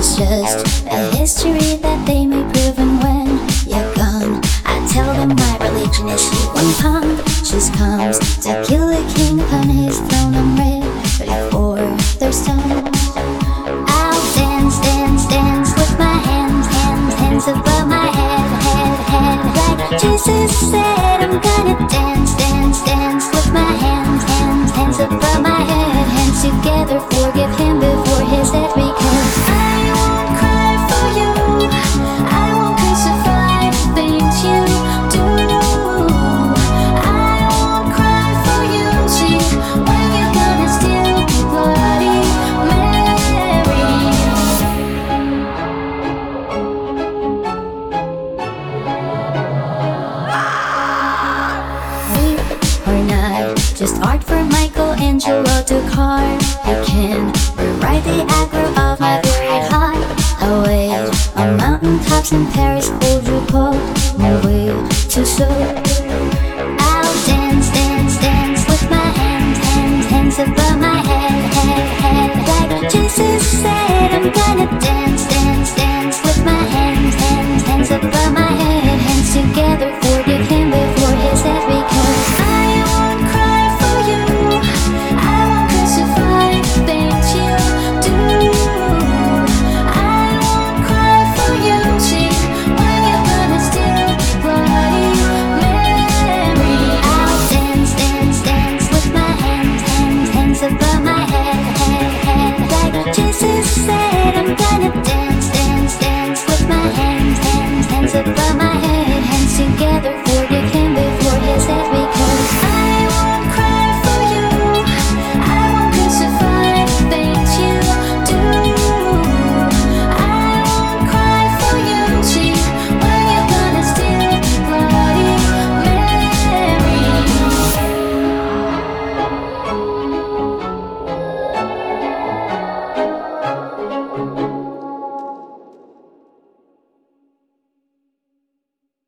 It's just a history that they may prove. And when you're gone, I tell them my religion is she. One punch comes to kill the king upon his throne. I'm ready for their stone. I'll dance, dance, dance with my hands, hands, hands above my head, head, head. Like Jesus said, I'm gonna dance, dance, dance with my hands, hands, hands above my head. Hands together, forgive him before his head. Because I won't cry for you, I won't crucify the things you do. I won't cry for you, see, when you're gonna still be Bloody Mary. Weep or not, just art for Michelangelo to carve. You can rewrite the aggro of my very heart. Away on mountaintops in Paris, hold you cold, no way to show. I'll dance, dance, dance with my hands, hands, hands above my head, head, head. Like Jesus said,